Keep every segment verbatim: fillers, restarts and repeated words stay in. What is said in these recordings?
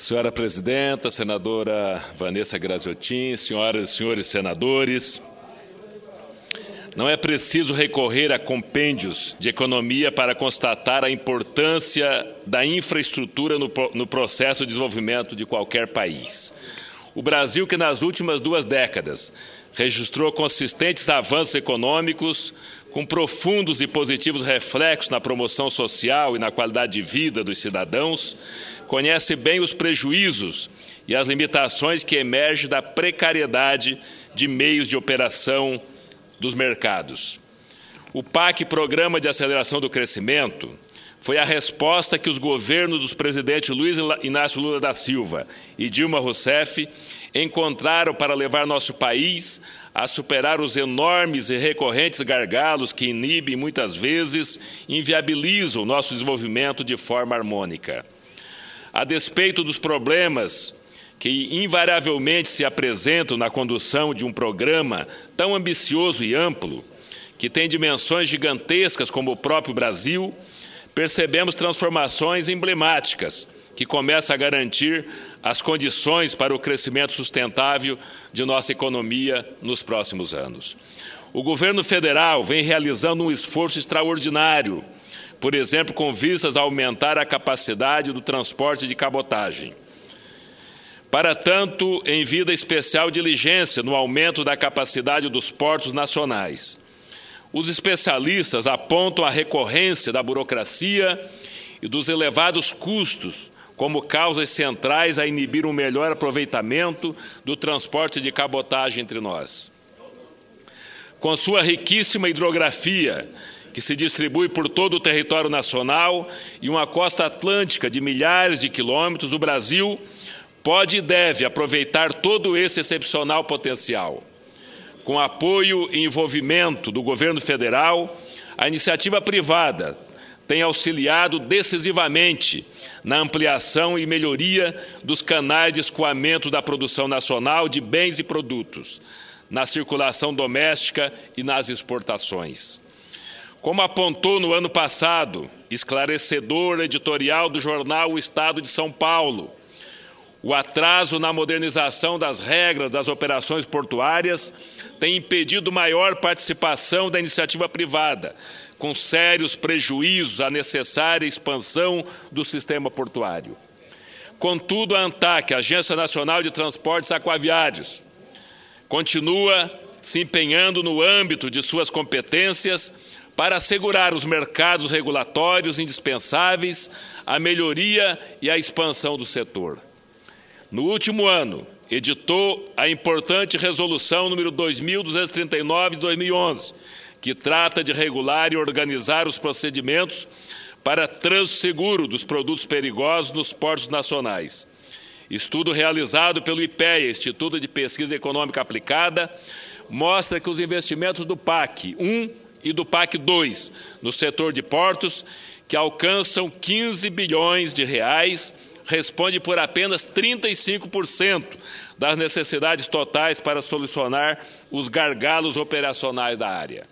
Senhora Presidenta, Senadora Vanessa Graziotin, senhoras e senhores senadores, não é preciso recorrer a compêndios de economia para constatar a importância da infraestrutura no, no processo de desenvolvimento de qualquer país. O Brasil, que nas últimas duas décadas registrou consistentes avanços econômicos, com profundos e positivos reflexos na promoção social e na qualidade de vida dos cidadãos, conhece bem os prejuízos e as limitações que emergem da precariedade de meios de operação dos mercados. O P A C, Programa de Aceleração do Crescimento, foi a resposta que os governos dos presidentes Luiz Inácio Lula da Silva e Dilma Rousseff encontraram para levar nosso país a superar os enormes e recorrentes gargalos que inibem, muitas vezes, inviabilizam o nosso desenvolvimento de forma harmônica. A despeito dos problemas que invariavelmente se apresentam na condução de um programa tão ambicioso e amplo, que tem dimensões gigantescas como o próprio Brasil, percebemos transformações emblemáticas que começam a garantir as condições para o crescimento sustentável de nossa economia nos próximos anos. O governo federal vem realizando um esforço extraordinário, por exemplo, com vistas a aumentar a capacidade do transporte de cabotagem. Para tanto, em vida especial diligência no aumento da capacidade dos portos nacionais. Os especialistas apontam a recorrência da burocracia e dos elevados custos como causas centrais a inibir um melhor aproveitamento do transporte de cabotagem entre nós. Com sua riquíssima hidrografia, que se distribui por todo o território nacional e uma costa atlântica de milhares de quilômetros, o Brasil pode e deve aproveitar todo esse excepcional potencial. Com apoio e envolvimento do governo federal, a iniciativa privada tem auxiliado decisivamente na ampliação e melhoria dos canais de escoamento da produção nacional de bens e produtos, na circulação doméstica e nas exportações. Como apontou no ano passado, esclarecedor editorial do jornal O Estado de São Paulo, o atraso na modernização das regras das operações portuárias tem impedido maior participação da iniciativa privada, com sérios prejuízos à necessária expansão do sistema portuário. Contudo, a ANTAQ, a Agência Nacional de Transportes Aquaviários, continua se empenhando no âmbito de suas competências para assegurar os mercados regulatórios indispensáveis à melhoria e à expansão do setor. No último ano, editou a importante Resolução número dois mil duzentos e trinta e nove de dois mil e onze, que trata de regular e organizar os procedimentos para trânsito seguro dos produtos perigosos nos portos nacionais. Estudo realizado pelo IPEA, Instituto de Pesquisa Econômica Aplicada, mostra que os investimentos do P A C um e do P A C dois no setor de portos, que alcançam quinze bilhões de reais, responde por apenas trinta e cinco por cento das necessidades totais para solucionar os gargalos operacionais da área.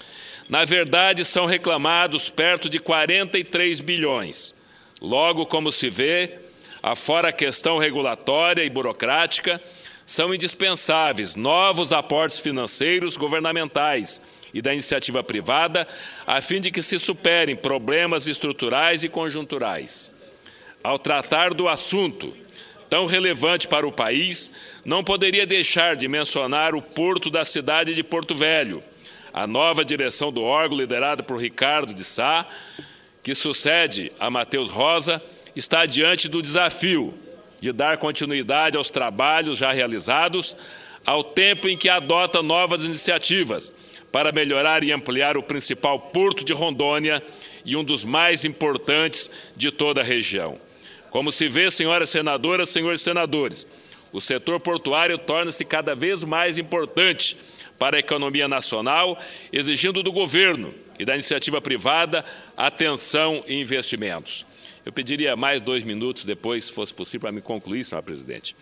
Na verdade, são reclamados perto de quarenta e três bilhões. Logo, como se vê, afora a questão regulatória e burocrática, são indispensáveis novos aportes financeiros governamentais e da iniciativa privada, a fim de que se superem problemas estruturais e conjunturais. Ao tratar do assunto tão relevante para o país, não poderia deixar de mencionar o porto da cidade de Porto Velho. A nova direção do órgão, liderada por Ricardo de Sá, que sucede a Matheus Rosa, está diante do desafio de dar continuidade aos trabalhos já realizados, ao tempo em que adota novas iniciativas para melhorar e ampliar o principal porto de Rondônia e um dos mais importantes de toda a região. Como se vê, senhoras senadoras, senhores senadores, o setor portuário torna-se cada vez mais importante para a economia nacional, exigindo do governo e da iniciativa privada atenção e investimentos. Eu pediria mais dois minutos depois, se fosse possível, para me concluir, senhor presidente.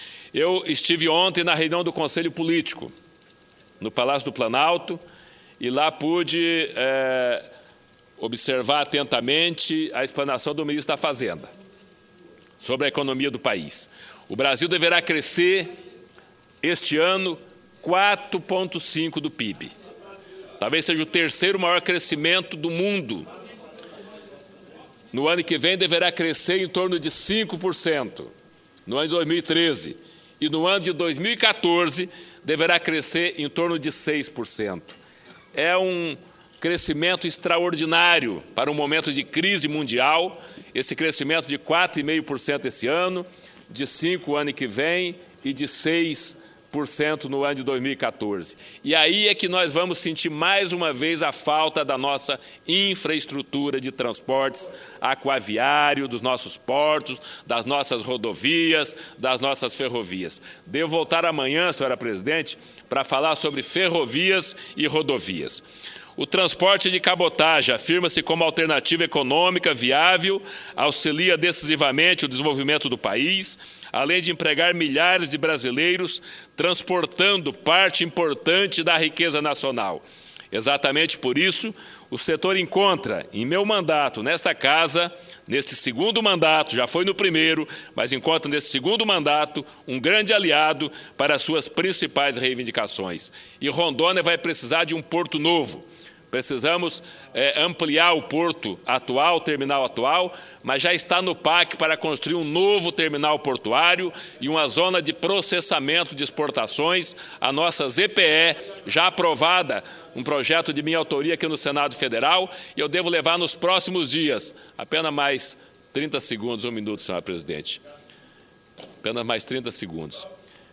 Eu estive ontem na reunião do Conselho Político, no Palácio do Planalto, e lá pude é, observar atentamente a explanação do ministro da Fazenda. sobre a economia do país. O Brasil deverá crescer este ano quatro vírgula cinco por cento do P I B. Talvez seja o terceiro maior crescimento do mundo. No ano que vem deverá crescer em torno de cinco por cento, no ano de dois mil e treze. E no ano de dois mil e quatorze deverá crescer em torno de seis por cento. É um crescimento extraordinário para um momento de crise mundial, esse crescimento de quatro vírgula cinco por cento esse ano, de cinco por cento no ano que vem e de seis por cento por cento no ano de dois mil e quatorze. E aí é que nós vamos sentir mais uma vez a falta da nossa infraestrutura de transportes aquaviário, dos nossos portos, das nossas rodovias, das nossas ferrovias. Devo voltar amanhã, senhora presidente, para falar sobre ferrovias e rodovias. O transporte de cabotagem afirma-se como alternativa econômica viável, auxilia decisivamente o desenvolvimento do país, além de empregar milhares de brasileiros, transportando parte importante da riqueza nacional. Exatamente por isso, o setor encontra, em meu mandato, nesta casa, neste segundo mandato, já foi no primeiro, mas encontra nesse segundo mandato um grande aliado para as suas principais reivindicações. E Rondônia vai precisar de um porto novo. Precisamos é, ampliar o porto atual, o terminal atual, mas já está no P A C para construir um novo terminal portuário e uma zona de processamento de exportações, a nossa Z P E, já aprovada, um projeto de minha autoria aqui no Senado Federal, e eu devo levar nos próximos dias, apenas mais trinta segundos, um minuto, senhora presidente, apenas mais trinta segundos.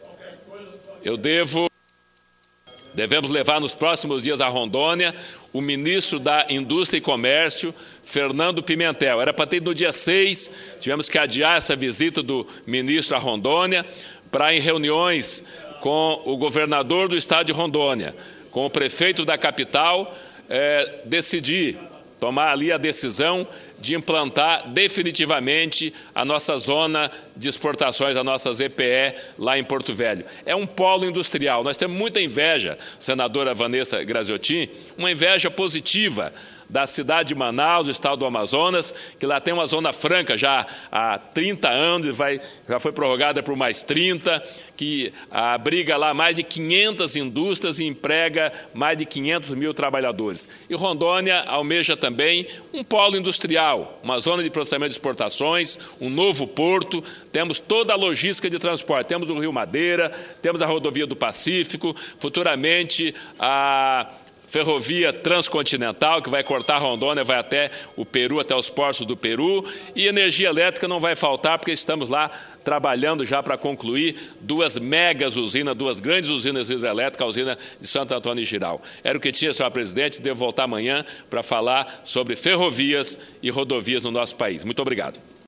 Eu devo... Devemos levar nos próximos dias a Rondônia o ministro da Indústria e Comércio, Fernando Pimentel. Era para ter no dia seis, tivemos que adiar essa visita do ministro a Rondônia para, em reuniões com o governador do estado de Rondônia, com o prefeito da capital, é, decidir, tomar ali a decisão de implantar definitivamente a nossa zona de exportações, a nossa Z P E lá em Porto Velho. É um polo industrial. Nós temos muita inveja, senadora Vanessa Graziotin, uma inveja positiva da cidade de Manaus, do estado do Amazonas, que lá tem uma zona franca já há trinta anos, vai, já foi prorrogada por mais trinta, que abriga lá mais de quinhentas indústrias e emprega mais de quinhentos mil trabalhadores. E Rondônia almeja também um polo industrial, uma zona de processamento de exportações, um novo porto, temos toda a logística de transporte, temos o Rio Madeira, temos a rodovia do Pacífico, futuramente a ferrovia transcontinental, que vai cortar Rondônia, vai até o Peru, até os portos do Peru, e energia elétrica não vai faltar, porque estamos lá trabalhando já para concluir duas megas usinas, duas grandes usinas hidrelétricas, a usina de Santo Antônio e Giral. Era o que tinha, senhora presidente, devo voltar amanhã para falar sobre ferrovias e rodovias no nosso país. Muito obrigado.